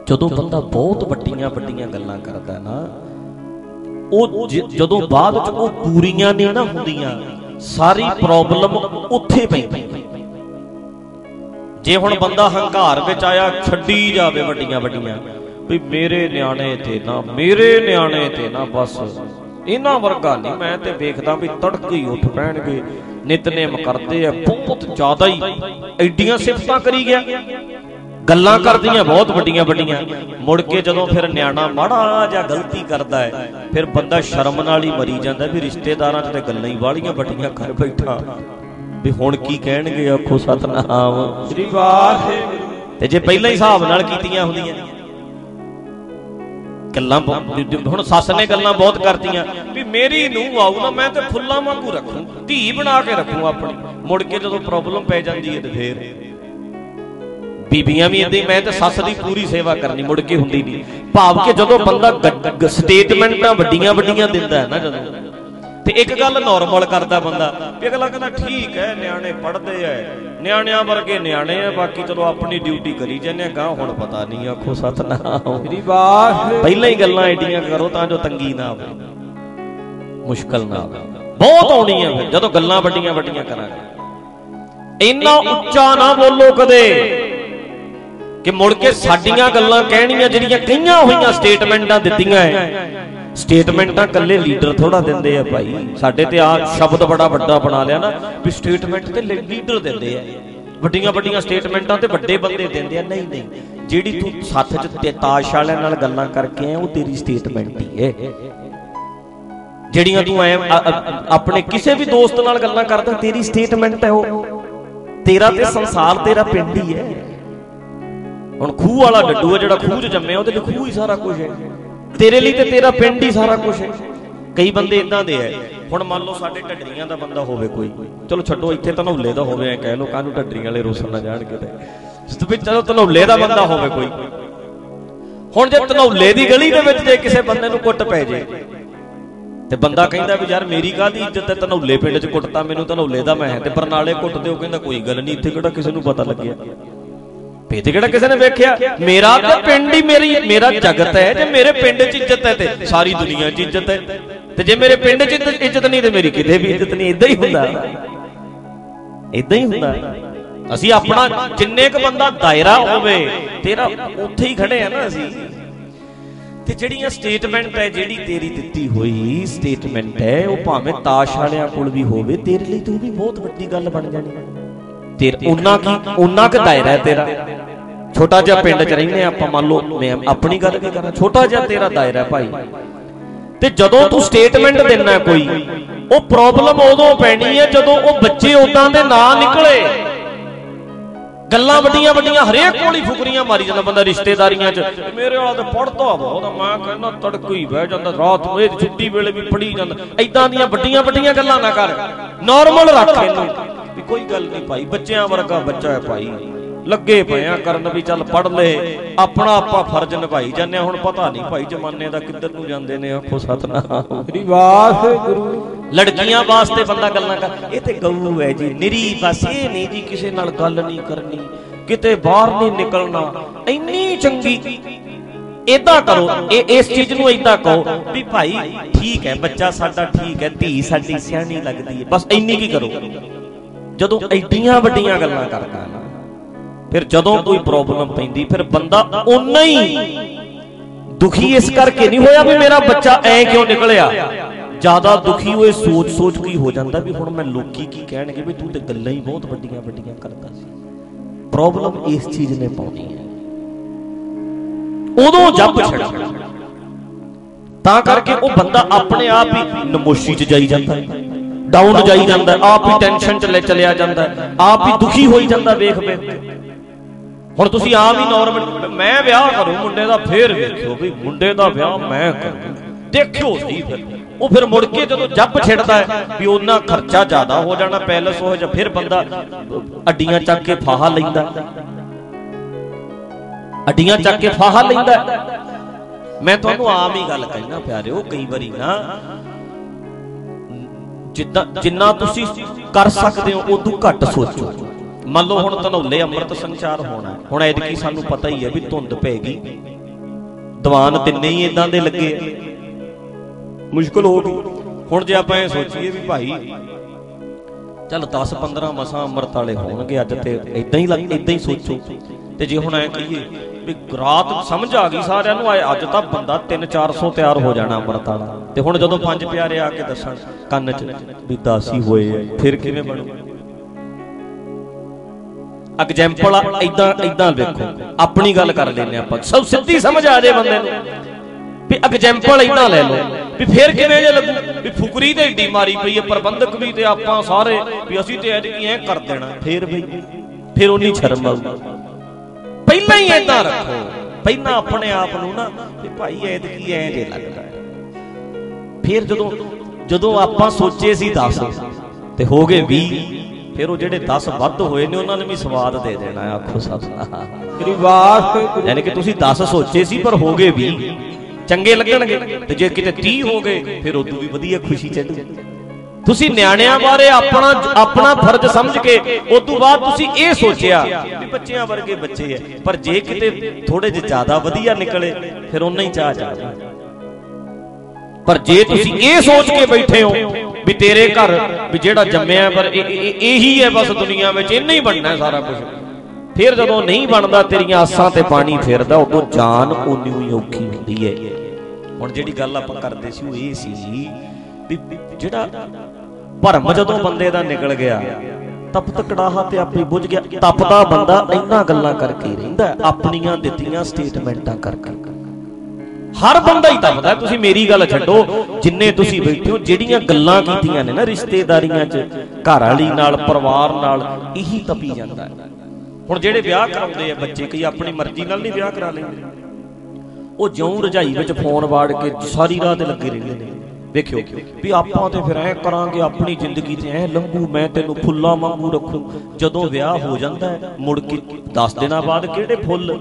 ਜਦੋਂ ਬੰਦਾ ਬਹੁਤ ਵੱਡੀਆਂ ਵੱਡੀਆਂ ਗੱਲਾਂ ਕਰਦਾ ਨਾ, ਉਹ ਜਦੋਂ ਬਾਅਦ ਚ ਉਹ ਪੂਰੀਆਂ ਨਹੀਂ ਨਾ ਹੁੰਦੀਆਂ, ਸਾਰੀ ਪ੍ਰੋਬਲਮ ਉੱਥੇ ਪੈਂਦੀ। ਜੇ ਹੁਣ ਬੰਦਾ ਹੰਕਾਰ ਵਿੱਚ ਆਇਆ, ਛੱਡੀ ਜਾਵੇ ਵੱਡੀਆਂ ਵੱਡੀਆਂ ਵੀ ਮੇਰੇ ਨਿਆਣੇ ਤੇ ਨਾ, ਮੇਰੇ ਨਿਆਣੇ ਤੇ ਨਾ, ਬਸ ਇਹਨਾਂ ਵਰਗਾ ਨਹੀਂ, ਮੈਂ ਤੇ ਵੇਖਦਾ ਵੀ ਤੜਕੇ ਹੀ ਉੱਠ ਪੈਣਗੇ, ਨਿਤਨੇਮ ਕਰਦੇ ਆ, ਬਹੁਤ ਜ਼ਿਆਦਾ ਹੀ ਐਡੀਆਂ ਸਿਫਤਾਂ ਕਰੀ ਗਿਆ, ਗੱਲਾਂ ਕਰਦੀਆਂ ਬਹੁਤ ਵੱਡੀਆਂ ਵੱਡੀਆਂ। ਮੁੜ ਕੇ ਜਦੋਂ ਫਿਰ ਨਿਆਣਾ ਮਾੜਾ ਜਾਂ ਗਲਤੀ ਕਰਦਾ ਹੈ, ਫਿਰ ਬੰਦਾ ਸ਼ਰਮ ਨਾਲ ਹੀ ਮਰੀ ਜਾਂਦਾ ਵੀ ਰਿਸ਼ਤੇਦਾਰਾਂ 'ਚ ਤੇ ਗੱਲਾਂ ਹੀ ਵਾਲੀਆਂ ਵੱਡੀਆਂ ਕਰ ਬੈਠਾ, ਵੀ ਹੁਣ ਕੀ ਕਹਿਣਗੇ, ਆਖੋ ਸਤਨਾਮ ਸ੍ਰੀ ਵਾਹਿਗੁਰੂ। ਤੇ ਜੇ ਪਹਿਲਾਂ ਹੀ ਹਿਸਾਬ ਨਾਲ ਕੀਤੀਆਂ ਹੁੰਦੀਆਂ ਗੱਲਾਂ, ਹੁਣ ਸੱਸ ਨੇ ਗੱਲਾਂ ਬਹੁਤ ਕਰਤੀਆਂ ਵੀ ਮੇਰੀ ਨੂੰਹ ਆਊ ਨਾ, ਮੈਂ ਤੇ ਫੁੱਲਾਂ ਵਾਂਗੂ ਰੱਖੂ, ਧੀ ਬਣਾ ਕੇ ਰੱਖੂ ਆਪਣੀ। ਮੁੜ ਕੇ ਜਦੋਂ ਪ੍ਰੋਬਲਮ ਪੈ ਜਾਂਦੀ ਹੈ ਤੇ ਫੇਰ ਬੀਬੀਆਂ ਵੀ ਏਦਾਂ, ਮੈਂ ਤੇ ਸੱਸ ਦੀ ਪੂਰੀ ਸੇਵਾ ਕਰਨੀ, ਮੁੜ ਕੇ ਹੁੰਦੀ ਨਹੀਂ। ਭਾਵ ਕਿ ਜਦੋਂ ਬੰਦਾ ਸਟੇਟਮੈਂਟਾਂ ਵੱਡੀਆਂ ਵੱਡੀਆਂ ਦਿੰਦਾ ਹੈ ਨਾ, ਜਦੋਂ ਤੇ ਇੱਕ ਗੱਲ ਨੋਰਮਲ ਕਰਦਾ ਬੰਦਾ, ਵੀ ਅਗਲਾ ਕਹਿੰਦਾ ਠੀਕ ਹੈ, ਨਿਆਣੇ ਪੜ੍ਹਦੇ ਆ, ਨਿਆਣਿਆਂ ਵਰਗੇ ਨਿਆਣੇ ਆ, ਬਾਕੀ ਚਲੋ ਆਪਣੀ ਡਿਊਟੀ ਕਰੀ ਜਾਂਦੇ ਗਾਂ, ਹੁਣ ਪਤਾ ਨਹੀਂ, ਆਖੋ ਸਤਨਾਮ ਸ੍ਰੀ ਵਾਹਿਗੁਰੂ। ਪਹਿਲਾਂ ਹੀ ਗੱਲਾਂ ਐਡੀਆਂ ਕਰੋ ਤਾਂ ਜੋ ਤੰਗੀ ਨਾ ਆਵੇ, ਮੁਸ਼ਕਲ ਨਾ ਆਵੇ, ਬਹੁਤ ਆਉਣੀ ਆ ਫਿਰ ਜਦੋਂ ਗੱਲਾਂ ਵੱਡੀਆਂ ਵੱਡੀਆਂ ਕਰਾਂਗੇ। ਇੰਨਾ ਉੱਚਾ ਨਾ ਬੋਲੋ ਕਦੇ ਕਿ ਮੁੜ ਕੇ ਸਾਡੀਆਂ ਗੱਲਾਂ ਕਹਿਣੀਆਂ ਜਿਹੜੀਆਂ ਕਈਆਂ ਹੋਈਆਂ ਸਟੇਟਮੈਂਟਾਂ ਦਿੱਤੀਆਂ ਹੈ। ਸਟੇਟਮੈਂਟਾਂ ਕੱਲੇ ਲੀਡਰ ਥੋੜਾ ਦਿੰਦੇ ਆ ਭਾਈ, ਸਾਡੇ ਤੇ ਆ ਸ਼ਬਦ ਬੜਾ ਵੱਡਾ ਬਣਾ ਲਿਆ ਨਾ ਵੀ ਸਟੇਟਮੈਂਟ ਤੇ ਲੀਡਰ ਦਿੰਦੇ ਆ, ਵੱਡੀਆਂ ਵੱਡੀਆਂ ਸਟੇਟਮੈਂਟਾਂ ਤੇ ਵੱਡੇ ਬੰਦੇ ਦਿੰਦੇ ਆ। ਨਹੀਂ ਨਹੀਂ, ਜਿਹੜੀ ਤੂੰ ਸੱਥ 'ਚ ਤੇ ਤਾਸ਼ ਵਾਲਿਆਂ ਨਾਲ ਗੱਲਾਂ ਕਰਕੇ ਆ, ਉਹ ਤੇਰੀ ਸਟੇਟਮੈਂਟ ਹੀ ਹੈ। ਜਿਹੜੀਆਂ ਤੂੰ ਐ ਆਪਣੇ ਕਿਸੇ ਵੀ ਦੋਸਤ ਨਾਲ ਗੱਲਾਂ ਕਰਦਾ, ਤੇਰੀ ਸਟੇਟਮੈਂਟ ਹੈ ਉਹ। ਤੇਰਾ ਤੇ ਸੰਸਾਰ ਤੇਰਾ ਪਿੰਡ ਹੀ ਹੈ। ਹੁਣ ਖੂਹ ਵਾਲਾ ਡੱਡੂ ਹੈ, ਜਿਹੜਾ ਖੂਹ 'ਚ ਜੰਮਿਆ, ਉਹਦੇ ਲਈ ਖੂਹ ਹੀ ਸਾਰਾ ਕੁਝ ਹੈ, ਤੇਰੇ ਲਈ ਤੇ ਤੇਰਾ ਪਿੰਡ ਹੀ ਸਾਰਾ ਕੁਝ ਹੈ। ਕਈ ਬੰਦੇ ਇਦਾਂ ਦੇ ਹੈ, ਹੁਣ ਮੰਨ ਲਓ ਸਾਡੇ ਢੱਡਰੀਆਂ ਦਾ ਬੰਦਾ ਹੋਵੇ ਕੋਈ, ਚਲੋ ਛੱਡੋ ਇੱਥੇ ਧਨੌਲੇ ਦਾ ਹੋਵੇ, ਐ ਕਹਿ ਲਓ, ਕਾਹਨੂੰ ਢੱਡਰੀਆਂ ਵਾਲੇ ਰੋਸਣ ਨਾ ਜਾਣ ਕਿਤੇ, ਚਲੋ ਧਨੌਲੇ ਦਾ ਬੰਦਾ ਹੋਵੇ ਕੋਈ। ਹੁਣ ਜੇ ਧਨੌਲੇ ਦੀ ਗਲੀ ਦੇ ਵਿੱਚ ਜੇ ਕਿਸੇ ਬੰਦੇ ਨੂੰ ਕੁੱਟ ਪੈ ਜੇ ਤੇ ਬੰਦਾ ਕਹਿੰਦਾ ਵੀ ਯਾਰ ਮੇਰੀ ਕਾਹਦੀ ਇੱਜ਼ਤ ਹੈ, ਧਨੌਲੇ ਪਿੰਡ 'ਚ ਕੁੱਟਤਾ ਮੈਨੂੰ, ਧਨੌਲੇ ਦਾ ਮੈਂ, ਤੇ ਬਰਨਾਲੇ ਕੁੱਟਦੇ, ਉਹ ਕਹਿੰਦਾ ਕੋਈ ਗੱਲ ਨਹੀਂ, ਇੱਥੇ ਕਿਹੜਾ ਕਿਸੇ ਨੂੰ ਪਤਾ ਲੱਗਿਆ, ਤੇ ਕਿਹੜਾ ਕਿਸੇ ਨੇ ਵੇਖਿਆ, ਮੇਰਾ ਤੇ ਪਿੰਡ ਹੀ ਮੇਰਾ ਜਗਤ ਹੈ। ਜੇ ਮੇਰੇ ਪਿੰਡ 'ਚ ਇੱਜ਼ਤ ਹੈ ਤੇ ਸਾਰੀ ਦੁਨੀਆ 'ਚ ਇੱਜ਼ਤ ਹੈ, ਤੇ ਜੇ ਮੇਰੇ ਪਿੰਡ 'ਚ ਇੱਜ਼ਤ ਨਹੀਂ ਤੇ ਮੇਰੀ ਕਿਤੇ ਵੀ ਇੱਜ਼ਤ ਨਹੀਂ। ਏਦਾਂ ਹੀ ਹੁੰਦਾ, ਏਦਾਂ ਹੀ ਹੁੰਦਾ। ਅਸੀਂ ਆਪਣਾ ਜਿੰਨੇ ਕੁ ਬੰਦਾ ਦਾਇਰਾ ਹੋਵੇ ਤੇਰਾ, ਉੱਥੇ ਹੀ ਖੜੇ ਆ ਨਾ ਅਸੀਂ। ਤੇ ਜਿਹੜੀਆਂ ਸਟੇਟਮੈਂਟ ਹੈ, ਜਿਹੜੀ ਤੇਰੀ ਦਿੱਤੀ ਹੋਈ ਸਟੇਟਮੈਂਟ ਹੈ, ਉਹ ਭਾਵੇਂ ਤਾਸ਼ ਵਾਲਿਆਂ ਕੋਲ ਵੀ ਹੋਵੇ, ਤੇਰੇ ਲਈ ਤਾਂ ਉਹ ਵੀ ਬਹੁਤ ਵੱਡੀ ਗੱਲ ਬਣ ਜਾਣੀ। ਉਹਨਾਂ ਕੁ ਦਾਇਰਾ ਹੈ ਤੇਰਾ। ਛੋਟਾ ਜਿਹਾ ਪਿੰਡ 'ਚ ਰਹਿੰਦੇ ਆਪਾਂ, ਮੰਨ ਲਓ ਮੈਂ ਆਪਣੀ ਗੱਲ ਕੀ ਕਰਾਂ, ਛੋਟਾ ਜਿਹਾ ਤੇਰਾ ਦਾਇਰਾ ਭਾਈ, ਤੇ ਜਦੋਂ ਤੂੰ ਸਟੇਟਮੈਂਟ ਦੇਣਾ ਕੋਈ, ਉਹ ਪ੍ਰੋਬਲਮ ਉਦੋਂ ਪੈਣੀ ਹੈ ਜਦੋਂ ਉਹ ਬੱਚੇ ਉਦਾਂ ਦੇ ਨਾ ਨਿਕਲੇ। ਗੱਲਾਂ ਵੱਡੀਆਂ ਵੱਡੀਆਂ ਹਰੇਕ ਕੋਲ ਹੀ ਫੁਕਰੀਆਂ ਮਾਰੀ ਜਾਂਦਾ ਬੰਦਾ ਰਿਸ਼ਤੇਦਾਰੀਆਂ 'ਚ, ਮੇਰੇ ਵਾਲਾ ਤਾਂ ਪੜ੍ਹਦਾ ਬਹੁਤ, ਮੈਂ ਕਹਿੰਦਾ ਤੜਕੇ ਹੀ ਬਹਿ ਜਾਂਦਾ, ਰਾਤ ਨੂੰ ਇਹ ਛੁੱਟੀ ਵੇਲੇ ਵੀ ਪੜ੍ਹੀ ਜਾਂਦਾ। ਏਦਾਂ ਦੀਆਂ ਵੱਡੀਆਂ ਵੱਡੀਆਂ ਗੱਲਾਂ ਨਾ ਕਰ, ਨੋਰਮਲ ਰੱਖ ਇਹਨੂੰ ਵੀ ਕੋਈ ਗੱਲ ਨਹੀਂ ਭਾਈ, ਬੱਚਿਆਂ ਵਰਗਾ ਬੱਚਾ ਹੈ ਭਾਈ, ਲੱਗੇ ਪਏ ਆ ਕਰਨ ਵੀ ਚੱਲ ਪੜ੍ਹ ਲੈ, ਆਪਣਾ ਆਪਾਂ ਫਰਜ਼ ਨਿਭਾਈ ਜਾਂਦੇ। ਹੁਣ ਪਤਾ ਨਹੀਂ ਭਾਈ ਜ਼ਮਾਨੇ ਦਾ ਕਿੱਧਰ ਨੂੰ ਜਾਂਦੇ ਨੇ, ਆਖੋ ਸਤਨਾਮ ਸ੍ਰੀ ਵਾਹਿਗੁਰੂ। ਲੜਕੀਆਂ ਵਾਸਤੇ ਬੰਦਾ ਗੱਲਾਂ ਕਰ, ਇਹ ਤੇ ਗਊ ਹੈ ਜੀ ਨਿਰੀ, ਬਸ ਇਹ ਨਹੀਂ ਜੀ ਕਿਸੇ ਨਾਲ ਗੱਲ ਨਹੀਂ ਕਰਨੀ, ਕਿਤੇ ਬਾਹਰ ਨਹੀਂ ਨਿਕਲਣਾ, ਇੰਨੀ ਚੰਗੀ। ਏਦਾਂ ਕਰੋ, ਇਸ ਚੀਜ਼ ਨੂੰ ਏਦਾਂ ਕਹੋ ਵੀ ਭਾਈ ਠੀਕ ਹੈ, ਬੱਚਾ ਸਾਡਾ ਠੀਕ ਹੈ, ਧੀ ਸਾਡੀ ਸਿਆਣੀ ਲੱਗਦੀ ਹੈ, ਬਸ ਇੰਨੀ ਕੀ ਕਰੋ। ਜਦੋਂ ਐਡੀਆਂ ਵੱਡੀਆਂ ਗੱਲਾਂ ਕਰਦਾ ਨਾ, ਫਿਰ ਜਦੋਂ ਕੋਈ ਪ੍ਰੋਬਲਮ ਪੈਂਦੀ, ਫਿਰ ਬੰਦਾ ਓਨਾ ਹੀ ਦੁਖੀ ਇਸ ਕਰਕੇ ਨਹੀਂ ਹੋਇਆ ਵੀ ਮੇਰਾ ਬੱਚਾ ਐ ਕਿਉਂ ਨਿਕਲਿਆ, ਜ਼ਿਆਦਾ ਦੁਖੀ ਹੋਏ ਸੋਚ ਸੋਚ ਕੀ ਹੋ ਜਾਂਦਾ ਵੀ ਹੁਣ ਮੈਂ ਲੋਕੀ ਕੀ ਕਹਿਣਗੇ, ਵੀ ਤੂੰ ਤੇ ਗੱਲਾਂ ਹੀ ਬਹੁਤ ਵੱਡੀਆਂ ਵੱਡੀਆਂ ਕਰਦਾ ਸੀ। ਪ੍ਰੋਬਲਮ ਇਸ ਚੀਜ਼ ਨੇ ਪਾਉਣੀ ਹੈ, ਉਦੋਂ ਜੱਬ ਛੱਡ। ਤਾਂ ਕਰਕੇ ਉਹ ਬੰਦਾ ਆਪਣੇ ਆਪ ਹੀ ਨਮੋਸ਼ੀ 'ਚ ਜਾਈ ਜਾਂਦਾ, ਡਾਊਨ ਜਾਈ ਜਾਂਦਾ, ਆਪ ਹੀ ਟੈਨਸ਼ਨ 'ਚ ਚਲਿਆ ਜਾਂਦਾ, ਆਪ ਹੀ ਦੁਖੀ ਹੋਈ ਜਾਂਦਾ ਵੇਖ ਵੇਖ। ਹੁਣ ਤੁਸੀਂ ਆਮ ਹੀ ਨੋਰਮਲ, ਮੈਂ ਵਿਆਹ ਕਰੂੰ ਮੁੰਡੇ ਦਾ, ਫੇਰ ਵੇਖਿਓ ਵੀ ਮੁੰਡੇ ਦਾ ਵਿਆਹ ਮੈਂ ਕਰੂੰ, ਦੇਖਿਓ ਸਹੀ। ਫਿਰ ਉਹ ਫਿਰ ਮੁੜ ਕੇ ਜਦੋਂ ਜੱਬ ਛਿੜਦਾ ਹੈ ਵੀ ਉਹਨਾਂ ਖਰਚਾ ਜ਼ਿਆਦਾ ਹੋ ਜਾਣਾ, ਪੈਲਸ ਹੋ ਜਾ, ਫਿਰ ਬੰਦਾ ਅੱਡੀਆਂ ਚੱਕ ਕੇ ਫਾਹਾ ਲੈਂਦਾ, ਅੱਡੀਆਂ ਚੱਕ ਕੇ ਫਾਹਾ ਲੈਂਦਾ। ਮੈਂ ਤੁਹਾਨੂੰ ਆਮ ਹੀ ਗੱਲ ਕਹਿਣਾ ਪਿਆਰਿਓ, ਕਈ ਵਾਰੀ ਨਾ ਜਿੰਨਾ ਤੁਸੀਂ ਕਰ ਸਕਦੇ ਹੋ ਉਦੋਂ ਘੱਟ ਸੋਚੋ। ਮੰਨ ਲਓ ਹੁਣ ਧਨੌਲੇ ਅੰਮ੍ਰਿਤ ਸੰਚਾਰ ਹੋਣਾ, ਹੁਣ ਐਤਕੀ ਸਾਨੂੰ ਪਤਾ ਹੀ ਹੈ ਵੀ ਧੁੰਦ ਪੈਗੀ, ਦੀਵਾਨ ਤਿੰਨੇ ਹੀ ਇਦਾਂ ਦੇ ਲੱਗੇ ਆ, ਮੁਸ਼ਕਲ ਹੋ ਗਈ। ਹੁਣ ਜੇ ਆਪਾਂ ਇਹ ਸੋਚੀਏ ਵੀ ਭਾਈ ਚੱਲ 10-15 ਮਸਾਂ ਅੰਮ੍ਰਿਤ ਵਾਲੇ ਹੋਣਗੇ ਅੱਜ, ਤੇ ਇਦਾਂ ਹੀ ਸੋਚੋ। ਤੇ ਜੇ ਹੁਣ ਐ ਕਹੀਏ ਵੀ ਰਾਤ ਸਮਝ ਆ ਗਈ ਸਾਰਿਆਂ ਨੂੰ, ਅੱਜ ਤਾਂ ਬੰਦਾ 300-400 ਤਿਆਰ ਹੋ ਜਾਣਾ ਅੰਮ੍ਰਿਤ ਵਾਲਾ, ਤੇ ਹੁਣ ਜਦੋਂ 5 ਪਿਆਰੇ ਆ ਕੇ ਦੱਸਣ ਕੰਨ 'ਚ ਵੀ 10 ਹੀ ਹੋਏ ਆ, ਫਿਰ ਕਿਵੇਂ ਬਣੂ? ਐਗਜ਼ੈਂਪਲ ਏਦਾਂ ਵੇਖੋ, ਆਪਣੀ ਗੱਲ ਕਰ ਲੈਂਦੇ ਆਪਾਂ, ਸਭ ਸਿੱਧੀ ਸਮਝ ਆ ਜਾਏ ਬੰਦੇ ਨੂੰ ਵੀ ਐਗਜ਼ੈਂਪਲ ਏਦਾਂ ਲੈ ਲਓ ਵੀ ਫਿਰ ਕਿਵੇਂ ਜੇ ਲੱਗੂ ਵੀ ਫੁਕਰੀ ਤੇ ਏਡੀ ਮਾਰੀ ਪਈ ਹੈ, ਪ੍ਰਬੰਧਕ ਵੀ ਤੇ ਆਪਾਂ ਸਾਰੇ ਵੀ ਅਸੀਂ ਤੇ ਐਂ ਕਰ ਦੇਣਾ, ਫਿਰ ਉਨੀ ਸ਼ਰਮ ਆਊ। ਪਹਿਲਾਂ ਹੀ ਏਦਾਂ ਰੱਖੋ, ਪਹਿਲਾਂ ਆਪਣੇ ਆਪ ਨੂੰ ਨਾ ਵੀ ਭਾਈ ਐਤਕੀ ਐਂ ਜੇ ਲੱਗਦਾ। ਫਿਰ ਜਦੋਂ ਆਪਾਂ ਸੋਚੇ ਸੀ 10 ਤੇ ਹੋ ਗਏ 20, ਫਿਰ ਉਹ ਜਿਹੜੇ 10 ਵੱਧ ਹੋਏ ਨੇ ਉਹਨਾਂ ਨੇ ਵੀ ਸਵਾਦ ਦੇ ਦੇਣਾ। ਆਖੋ ਸਭ ਯਾਨੀ ਕਿ ਤੁਸੀਂ 10 ਸੋਚੇ ਸੀ ਪਰ ਹੋ ਗਏ 20, ਚੰਗੇ ਲੱਗਣਗੇ। ਤੇ ਜੇ ਕਿਤੇ 30 ਹੋ ਗਏ ਫਿਰ ਉਦੋਂ ਵੀ ਵਧੀਆ ਖੁਸ਼ੀ ਚੜੂ। ਤੁਸੀਂ ਨਿਆਣਿਆਂ ਬਾਰੇ ਆਪਣਾ ਫਰਜ਼ ਸਮਝ ਕੇ ਉਦੋਂ ਬਾਅਦ ਤੁਸੀਂ ਇਹ ਸੋਚਿਆ ਵੀ ਬੱਚਿਆਂ ਵਰਗੇ ਬੱਚੇ ਐ, ਪਰ ਜੇ ਕਿਤੇ ਥੋੜੇ ਜਿਹੇ ਜ਼ਿਆਦਾ ਵਧੀਆ ਨਿਕਲੇ ਫਿਰ ਉਹਨਾਂ ਹੀ ਚਾਹ ਜਾਵੇ। ਪਰ ਜੇ ਤੁਸੀਂ ਇਹ ਸੋਚ ਕੇ ਬੈਠੇ ਹੋ ਵੀ ਤੇਰੇ ਘਰ ਵੀ ਜਿਹੜਾ ਜੰਮਿਆ ਪਰ ਇਹੀ ਹੈ ਬਸ ਦੁਨੀਆ ਵਿੱਚ, ਇੰਨਾ ਹੀ ਬਣਨਾ ਸਾਰਾ ਕੁਝ, ਫਿਰ ਜਦੋਂ ਨਹੀਂ ਬਣਦਾ ਤੇਰੀਆਂ ਆਸਾਂ ਤੇ ਪਾਣੀ ਫੇਰਦਾ, ਉਦੋਂ ਜਾਨ ਓਨੀ ਹੀ ਔਖੀ ਹੁੰਦੀ ਹੈ। ਹੁਣ ਜਿਹੜੀ ਗੱਲ ਆਪਾਂ ਕਰਦੇ ਸੀ ਉਹ ਇਹ ਸੀ ਵੀ ਜਿਹੜਾ ਭਰਮ ਜਦੋਂ ਬੰਦੇ ਦਾ ਨਿਕਲ ਗਿਆ, ਤਪਤ ਕੜਾਹਾ ਤੇ ਆਪੇ ਬੁੱਝ ਗਿਆ। ਤਪਦਾ ਬੰਦਾ ਇਹਨਾਂ ਗੱਲਾਂ ਕਰਕੇ ਰਹਿੰਦਾ, ਆਪਣੀਆਂ ਦਿੱਤੀਆਂ ਸਟੇਟਮੈਂਟਾਂ ਕਰਕੇ। ਹਰ ਬੰਦਾ ਹੀ ਤਪਦਾ। ਤੁਸੀਂ ਮੇਰੀ ਗੱਲ ਛੱਡੋ, ਜਿੰਨੇ ਤੁਸੀਂ ਬੈਠੇ ਹੋ, ਜਿਹੜੀਆਂ ਗੱਲਾਂ ਕੀਤੀਆਂ ਨੇ ਨਾ ਰਿਸ਼ਤੇਦਾਰੀਆਂ 'ਚ, ਘਰ ਵਾਲੀ ਨਾਲ, ਪਰਿਵਾਰ ਨਾਲ, ਇਹੀ ਤਪੀ ਜਾਂਦਾ। ਹੁਣ ਜਿਹੜੇ ਵਿਆਹ ਕਰਾਉਂਦੇ ਆ ਬੱਚੇ, ਕਈ ਆਪਣੀ ਮਰਜ਼ੀ ਨਾਲ ਨਹੀਂ ਵਿਆਹ ਕਰਾ ਲੈਂਦੇ, ਉਹ ਜਿਉਂ ਰਜਾਈ ਵਿੱਚ ਫੋਨ ਵਾੜ ਕੇ ਸਾਰੀ ਰਾਤ ਲੱਗੇ ਰਹਿੰਦੇ ਨੇ। ਵੇਖਿਓ ਵੀ ਆਪਾਂ ਤੇ ਫਿਰ ਐ ਕਰਾਂਗੇ, ਆਪਣੀ ਜ਼ਿੰਦਗੀ ਤੇ ਐ ਲੰਘੂ, ਮੈਂ ਤੈਨੂੰ ਫੁੱਲਾਂ ਵਾਂਗੂ ਰੱਖੂ। ਜਦੋਂ ਵਿਆਹ ਹੋ ਜਾਂਦਾ ਹੈ ਮੁੜ ਕੇ 10 ਦਿਨਾਂ ਬਾਅਦ ਕਿਹੜੇ ਫੁੱਲ,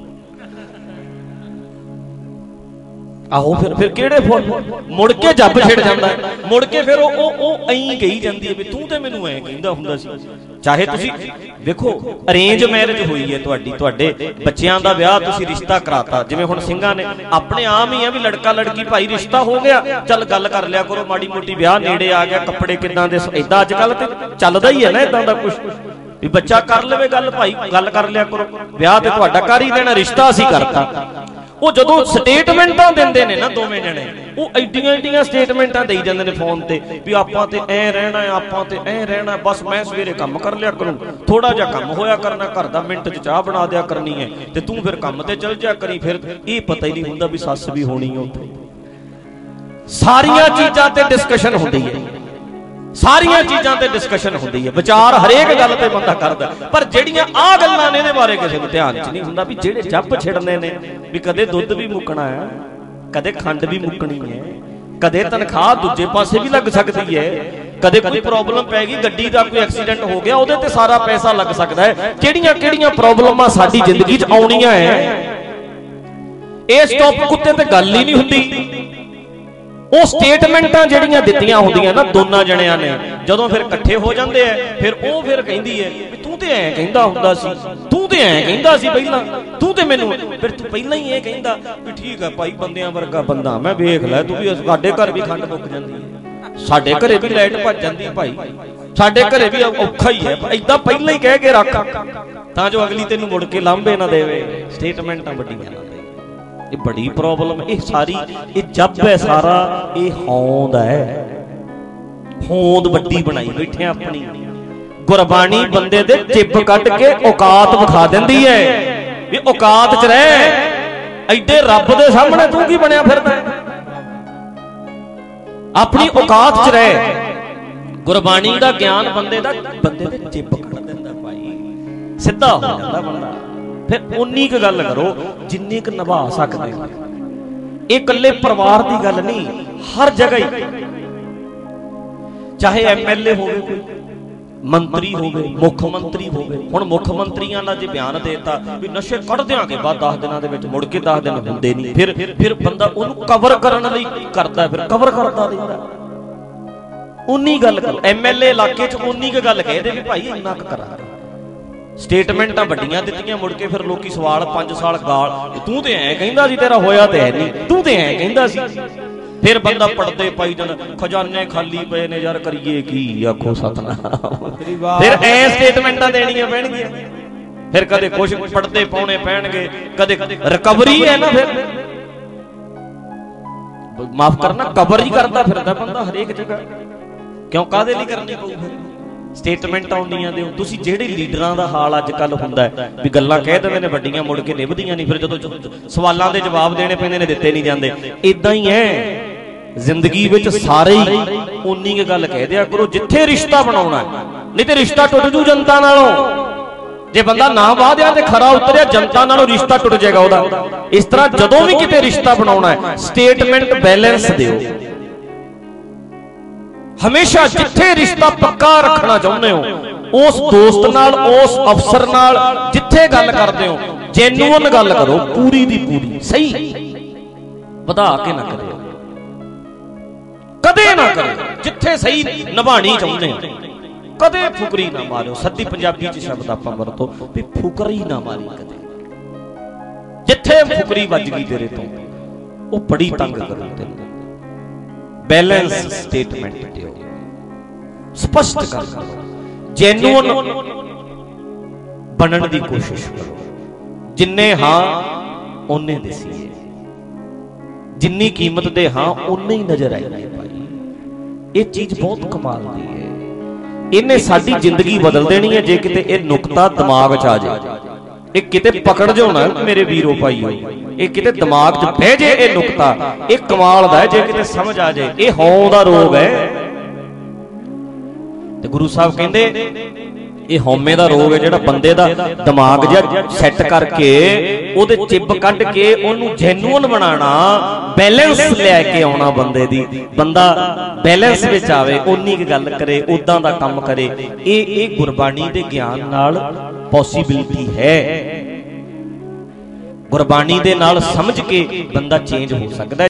ਆਹੋ ਫਿਰ ਕਿਹੜੇ ਫੁੱਲ, ਮੁੜ ਕੇ ਜੱਬ ਛਿੜ ਜਾਂਦਾ, ਮੁੜ ਕੇ ਫਿਰ ਉਹ ਐਂ ਕਹੀ ਜਾਂਦੀ ਹੈ ਵੀ ਤੂੰ ਤੇ ਮੈਨੂੰ ਐਂ ਕਹਿੰਦਾ ਹੁੰਦਾ ਸੀ। ਚਾਹੇ ਤੁਸੀਂ ਵੇਖੋ ਅਰੇਂਜ ਮੈਰਿਜ ਹੋਈ ਹੈ ਤੁਹਾਡੇ ਬੱਚਿਆਂ ਦਾ ਵਿਆਹ ਤੁਸੀਂ ਰਿਸ਼ਤਾ ਕਰਾਤਾ, ਜਿਵੇਂ ਹੁਣ ਸਿੰਘਾਂ ਨੇ ਆਪਣੇ ਆਮ ਹੀ ਆ ਵੀ ਲੜਕਾ ਲੜਕੀ ਭਾਈ ਰਿਸ਼ਤਾ ਹੋ ਗਿਆ, ਚੱਲ ਗੱਲ ਕਰ ਲਿਆ ਕਰੋ ਮਾੜੀ ਮੋਟੀ, ਵਿਆਹ ਨੇੜੇ ਆ ਗਿਆ, ਕੱਪੜੇ ਕਿੱਦਾਂ ਦੇ, ਏਦਾਂ ਅੱਜ ਕੱਲ ਤੇ ਚੱਲਦਾ ਹੀ ਹੈ ਨਾ ਏਦਾਂ ਦਾ ਕੁਛ ਵੀ ਬੱਚਾ ਕਰ ਲਵੇ ਗੱਲ, ਭਾਈ ਗੱਲ ਕਰ ਲਿਆ ਕਰੋ, ਵਿਆਹ ਤੇ ਤੁਹਾਡਾ ਕਰ ਹੀ ਦੇਣਾ, ਰਿਸ਼ਤਾ ਅਸੀਂ ਕਰਤਾ। ਉਹ ਜਦੋਂ ਸਟੇਟਮੈਂਟਾਂ ਦਿੰਦੇ ਨੇ ਨਾ ਦੋਵੇਂ ਜਣੇ, ਉਹ ਐਡੀਆਂ ਸਟੇਟਮੈਂਟਾਂ ਦੇਈ ਜਾਂਦੇ ਨੇ ਫੋਨ ਤੇ ਵੀ ਆਪਾਂ ਤੇ ਐ ਰਹਿਣਾ, ਆਪਾਂ ਤੇ ਐ ਰਹਿਣਾ, ਬਸ ਮੈਂ ਸਵੇਰੇ ਕੰਮ ਕਰ ਲਿਆ ਕਰੂੰ, ਥੋੜਾ ਜਿਹਾ ਕੰਮ ਹੋਇਆ ਕਰਨਾ ਘਰ ਦਾ, ਮਿੰਟ 'ਚ ਚਾਹ ਬਣਾ ਦਿਆ ਕਰਨੀ ਹੈ, ਤੇ ਤੂੰ ਫਿਰ ਕੰਮ ਤੇ ਚੱਲ ਜਾ ਕਰੀ। ਫਿਰ ਇਹ ਪਤਾ ਹੀ ਨਹੀਂ ਹੁੰਦਾ ਵੀ ਸੱਸ ਵੀ ਹੋਣੀ ਹੈ ਉੱਥੇ। ਸਾਰੀਆਂ ਚੀਜ਼ਾਂ ਤੇ ਡਿਸਕਸ਼ਨ ਹੁੰਦੀ ਹੈ, ਸਾਰੀਆਂ ਚੀਜ਼ਾਂ ਤੇ ਡਿਸਕਸ਼ਨ ਹੁੰਦੀ ਹੈ, ਵਿਚਾਰ ਹਰੇਕ ਗੱਲ ਤੇ ਬੰਦਾ ਕਰਦਾ, ਪਰ ਜਿਹੜੀਆਂ ਆਹ ਗੱਲਾਂ ਨੇ ਇਹਦੇ ਬਾਰੇ ਕਿਸੇ ਨੂੰ ਧਿਆਨ 'ਚ ਨਹੀਂ ਹੁੰਦਾ ਵੀ ਜਿਹੜੇ ਜੱਬ ਛਿੜਨੇ ਨੇ ਵੀ ਕਦੇ ਦੁੱਧ ਵੀ ਮੁੱਕਣਾ ਹੈ, ਕਦੇ ਖੰਡ ਵੀ ਮੁੱਕਣੀ ਹੈ, ਕਦੇ ਤਨਖਾਹ ਦੂਜੇ ਪਾਸੇ ਵੀ ਲੱਗ ਸਕਦੀ ਹੈ, ਕਦੇ ਕੋਈ ਪ੍ਰੋਬਲਮ ਪੈ ਗਈ, ਗੱਡੀ ਦਾ ਕੋਈ ਐਕਸੀਡੈਂਟ ਹੋ ਗਿਆ, ਉਹਦੇ ਤੇ ਸਾਰਾ ਪੈਸਾ ਲੱਗ ਸਕਦਾ ਹੈ। ਕਿਹੜੀਆਂ ਪ੍ਰੋਬਲਮਾਂ ਸਾਡੀ ਜ਼ਿੰਦਗੀ 'ਚ ਆਉਣੀਆਂ ਹੈ, ਇਸ ਟੌਪਿਕ ਉੱਤੇ ਤੇ ਗੱਲ ਹੀ ਨਹੀਂ ਹੁੰਦੀ। ਉਹ ਸਟੇਟਮੈਂਟਾਂ ਜਿਹੜੀਆਂ ਦਿੱਤੀਆਂ ਹੁੰਦੀਆਂ ਨਾ ਦੋਨਾਂ ਜਣਿਆਂ ਨੇ, ਜਦੋਂ ਫਿਰ ਇਕੱਠੇ ਹੋ ਜਾਂਦੇ ਆ, ਫਿਰ ਉਹ ਫਿਰ ਕਹਿੰਦੀ ਹੈ ਵੀ ਤੂੰ ਤੇ ਐਂ ਕਹਿੰਦਾ ਹੁੰਦਾ ਸੀ, ਤੂੰ ਤੇ ਐਂ ਕਹਿੰਦਾ ਸੀ ਪਹਿਲਾਂ, ਤੂੰ ਤੇ ਮੈਨੂੰ, ਫਿਰ ਤੂੰ ਪਹਿਲਾਂ ਹੀ ਇਹ ਕਹਿੰਦਾ ਵੀ ਠੀਕ ਹੈ ਭਾਈ ਬੰਦਿਆਂ ਵਰਗਾ ਬੰਦਾ ਮੈਂ, ਵੇਖ ਲੈ ਤੂੰ ਵੀ, ਸਾਡੇ ਘਰ ਵੀ ਖੰਡ ਮੁੱਕ ਜਾਂਦੀ ਹੈ, ਸਾਡੇ ਘਰੇ ਵੀ ਲਾਈਟ ਭੱਜ ਜਾਂਦੀ ਹੈ ਭਾਈ, ਸਾਡੇ ਘਰੇ ਵੀ ਔਖਾ ਹੀ ਹੈ, ਏਦਾਂ ਪਹਿਲਾਂ ਹੀ ਕਹਿ ਕੇ ਰੱਖ ਤਾਂ ਜੋ ਅਗਲੀ ਤੈਨੂੰ ਮੁੜ ਕੇ ਲਾਂਭੇ ਨਾ ਦੇਵੇ। ਸਟੇਟਮੈਂਟਾਂ ਵੱਡੀਆਂ ਨਾ ਦੇ, ਇਹ ਬੜੀ ਪ੍ਰੋਬਲਮ। ਇਹ ਸਾਰੀ ਇਹ ਜੱਬ ਹੈ ਸਾਰਾ, ਇਹ ਹੋਂਦ ਹੈ, ਹੋਂਦ ਵੱਡੀ ਬਣਾਈ ਬੈਠੇ ਆਪਣੀ। ਗੁਰਬਾਣੀ ਬੰਦੇ ਦੇ ਚਿੱਬ ਕੱਢ ਕੇ ਔਕਾਤ ਵਿਖਾ ਦਿੰਦੀ ਹੈ ਵੀ ਔਕਾਤ 'ਚ ਰਹਿ, ਐਡੇ ਰੱਬ ਦੇ ਸਾਹਮਣੇ ਤੂੰ ਕੀ ਬਣਿਆ ਫਿਰਦਾ, ਆਪਣੀ ਔਕਾਤ 'ਚ ਰਹਿ। ਗੁਰਬਾਣੀ ਦਾ ਗਿਆਨ ਬੰਦੇ ਦੇ ਚਿੱਬ ਕੱਢ ਦਿੰਦਾ ਭਾਈ, ਸਿੱਧਾ ਹੋ ਜਾਂਦਾ ਬੰਦਾ। ਫਿਰ ਉਨੀ ਕੁ ਗੱਲ ਕਰੋ ਜਿੰਨੀ ਕੁ ਨਿਭਾ ਸਕਦੇ। ਇਹ ਇਕੱਲੇ ਪਰਿਵਾਰ ਦੀ ਗੱਲ ਨਹੀਂ, ਹਰ ਜਗ੍ਹਾ ਹੀ, ਚਾਹੇ ਐਮਐਲਏ ਹੋਵੇ, ਕੋਈ ਮੰਤਰੀ ਹੋਵੇ, ਮੁੱਖ ਮੰਤਰੀ ਹੋਵੇ। ਹੁਣ ਮੁੱਖ ਮੰਤਰੀਆਂ ਦਾ ਜੇ ਬਿਆਨ ਦੇਤਾ ਵੀ ਨਸ਼ੇ ਕੱਢ ਦਿਆਂਗੇ ਬਾਅਦ 10 ਦਿਨਾਂ ਦੇ ਵਿੱਚ, ਮੁੜ ਕੇ 10 ਦਿਨ ਹੁੰਦੇ ਨਹੀਂ, ਫਿਰ ਬੰਦਾ ਉਹਨੂੰ ਕਵਰ ਕਰਨ ਲਈ ਕਰਦਾ, ਫਿਰ ਕਵਰ ਕਰਦਾ ਰਹਿੰਦਾ। ਉਨੀ ਗੱਲ ਕਰੋ, ਐਮਐਲਏ ਇਲਾਕੇ 'ਚ ਉਨੀ ਕੁ ਗੱਲ ਕਹਿ ਦੇ ਵੀ ਭਾਈ ਇੰਨਾ ਕੁ ਕਰਾਂਗੇ, ਸਟੇਟਮੈਂਟਾਂ ਵੱਡੀਆਂ ਦਿੱਤੀਆਂ, ਮੁੜ ਕੇ ਫਿਰ ਲੋਕੀ ਸਵਾਲ 5 ਸਾਲ ਗਾਲ, ਤੂੰ ਤੇ ਐਂ ਕਹਿੰਦਾ ਸੀ, ਤੇਰਾ ਹੋਇਆ ਤੇ ਹੈ ਨਹੀਂ, ਤੂੰ ਤੇ ਐਂ ਕਹਿੰਦਾ ਸੀ। ਫਿਰ ਬੰਦਾ ਪੜਦੇ ਪਾਈ ਜਾਂਦਾ, ਖਜ਼ਾਨੇ ਖਾਲੀ ਪਏ ਨੇ ਯਾਰ, ਕਰੀਏ ਕੀ, ਆਖੋ ਸਤਨਾਮ। ਫਿਰ ਐ ਸਟੇਟਮੈਂਟਾਂ ਦੇਣੀਆਂ ਪੈਣਗੀਆਂ, ਫਿਰ ਕਦੇ ਕੁਛ ਪੜਦੇ ਪਾਉਣੇ ਪੈਣਗੇ, ਕਦੇ ਰਿਕਵਰੀ ਹੈ ਨਾ, ਫਿਰ ਮਾਫ ਕਰਨਾ ਕਬਰ ਹੀ ਕਰਦਾ ਫਿਰਦਾ ਬੰਦਾ ਹਰੇਕ ਜਗ੍ਹਾ, ਕਿਉਂ ਕਾਹਦੇ ਲਈ ਕਰਨੀ ਪਊ ਫਿਰ ਸਟੇਟਮੈਂਟ ਆਉਂਦੀਆਂ ਦਿਓ। ਤੁਸੀਂ ਜਿਹੜੇ ਲੀਡਰਾਂ ਦਾ ਹਾਲ ਅੱਜ ਕੱਲ ਹੁੰਦਾ ਵੀ ਗੱਲਾਂ ਕਹਿ ਦਿੰਦੇ ਨੇ ਵੱਡੀਆਂ, ਮੁੜ ਕੇ ਨਿਭਦੀਆਂ ਨਹੀਂ, ਫਿਰ ਜਦੋਂ ਸਵਾਲਾਂ ਦੇ ਜਵਾਬ ਦੇਣੇ ਪੈਂਦੇ ਨੇ ਦਿੱਤੇ ਨਹੀਂ ਜਾਂਦੇ। ਇਦਾਂ ਹੀ ਹੈ ਜ਼ਿੰਦਗੀ ਵਿੱਚ, ਸਾਰੇ ਹੀ ਉਨੀ ਕੁ ਗੱਲ ਕਹਿ ਦਿਆ ਕਰੋ ਜਿੱਥੇ ਰਿਸ਼ਤਾ ਬਣਾਉਣਾ, ਨਹੀਂ ਤੇ ਰਿਸ਼ਤਾ ਟੁੱਟ ਜੂ ਜਨਤਾ ਨਾਲੋਂ। ਜੇ ਬੰਦਾ ਨਾ ਵਾਅਦਿਆਂ ਤੇ ਖਰਾ ਉਤਰਿਆ, ਜਨਤਾ ਨਾਲੋਂ ਰਿਸ਼ਤਾ ਟੁੱਟ ਜਾਏਗਾ ਉਹਦਾ। ਇਸ ਤਰ੍ਹਾਂ ਜਦੋਂ ਵੀ ਕਿਤੇ ਰਿਸ਼ਤਾ ਬਣਾਉਣਾ ਹੈ, ਸਟੇਟਮੈਂਟ ਬੈਲੈਂਸ ਦਿਓ। ਹਮੇਸ਼ਾ ਜਿੱਥੇ ਰਿਸ਼ਤਾ ਪੱਕਾ ਰੱਖਣਾ ਚਾਹੁੰਦੇ ਹੋ, ਉਸ ਦੋਸਤ ਨਾਲ, ਉਸ ਅਫਸਰ ਨਾਲ ਜਿੱਥੇ ਗੱਲ ਕਰਦੇ ਹੋ, ਜੈਨੂਅਨ ਗੱਲ ਕਰੋ, ਪੂਰੀ ਦੀ ਪੂਰੀ ਸਹੀ, ਵਧਾ ਕੇ ਨਾ ਕਰਿਓ, ਕਦੇ ਨਾ ਕਰਿਓ। ਜਿੱਥੇ ਸਹੀ ਨਿਭਾਣੀ ਚਾਹੁੰਦੇ ਹੋ, ਕਦੇ ਫੁਕਰੀ ਨਾ ਮਾਰਿਓ। ਸੱਦੀ ਪੰਜਾਬੀ ਚ ਸ਼ਬਦ ਆਪਾਂ ਵਰਤੋ ਵੀ ਫੁਕਰੀ ਨਾ ਮਾਰੀ ਕਦੇ। ਜਿੱਥੇ ਫੁਕਰੀ ਵੱਜ ਗਈ ਤੇਰੇ ਤੋਂ, ਉਹ ਬੜੀ ਤੰਗ ਕਰੂ ਤੈਨੂੰ। ਬੈਲੈਂਸ ਸਟੇਟਮੈਂਟ ਦਿਓ, ਸਪਸ਼ਟ ਗੱਲ ਕਰੋ, ਜੈਨੂਅਨ ਬਣਨ ਦੀ ਕੋਸ਼ਿਸ਼ ਕਰੋ। ਜਿੰਨੇ ਹਾਂ ਓਨੇ ਦਸੀਏ, ਜਿੰਨੀ ਕੀਮਤ ਦੇ ਹਾਂ ਓਨੇ ਹੀ ਨਜ਼ਰ ਆਈਏ ਭਾਈ। ਇਹ ਚੀਜ਼ ਬਹੁਤ ਕਮਾਲ ਦੀ ਹੈ, ਇਹਨੇ ਸਾਡੀ ਜ਼ਿੰਦਗੀ ਬਦਲ ਦੇਣੀ ਹੈ। ਜੇ ਕਿਤੇ ਇਹ ਨੁਕਤਾ ਦਿਮਾਗ 'ਚ ਆ ਜਾਏ, ਇਹ ਕਿਤੇ ਪਕੜ ਜੋ ਨਾ ਮੇਰੇ ਵੀਰੋ ਭਾਈਓ, ਇਹ ਕਿਤੇ ਦਿਮਾਗ 'ਚ ਬਹਿ ਜੇ ਇਹ ਨੁਕਤਾ, ਇਹ ਕਮਾਲ ਦਾ ਹੈ। ਜੇ ਕਿਤੇ ਸਮਝ ਆ ਜਾਏ, ਇਹ ਹਉ ਦਾ ਰੋਗ ਹੈ। ਤੇ ਗੁਰੂ ਸਾਹਿਬ ਕਹਿੰਦੇ ਇਹ ਹਉਮੈ ਦਾ ਰੋਗ ਹੈ, ਜਿਹੜਾ ਬੰਦੇ ਦਾ ਦਿਮਾਗ ਜਿਹਾ ਸੈੱਟ ਕਰਕੇ ਉਹਦੇ ਚਿੱਬ ਕੱਢ ਕੇ ਉਹਨੂੰ ਜੈਨੂਅਨ ਬਣਾਉਣਾ, ਬੈਲੈਂਸ ਲੈ ਕੇ ਆਉਣਾ ਬੰਦੇ ਦੀ। ਬੰਦਾ ਬੈਲੈਂਸ ਵਿੱਚ ਆਵੇ, ਓਨੀ ਕੁ ਗੱਲ ਕਰੇ, ਉਦਾਂ ਦਾ ਕੰਮ ਕਰੇ। ਇਹ ਗੁਰਬਾਣੀ ਦੇ ਗਿਆਨ ਨਾਲ ਪੋਸੀਬਿਲਿਟੀ ਹੈ। ਗੁਰਬਾਣੀ ਦੇ ਨਾਲ ਸਮਝ ਕੇ ਬੰਦਾ ਚੇਂਜ ਹੋ ਸਕਦਾ।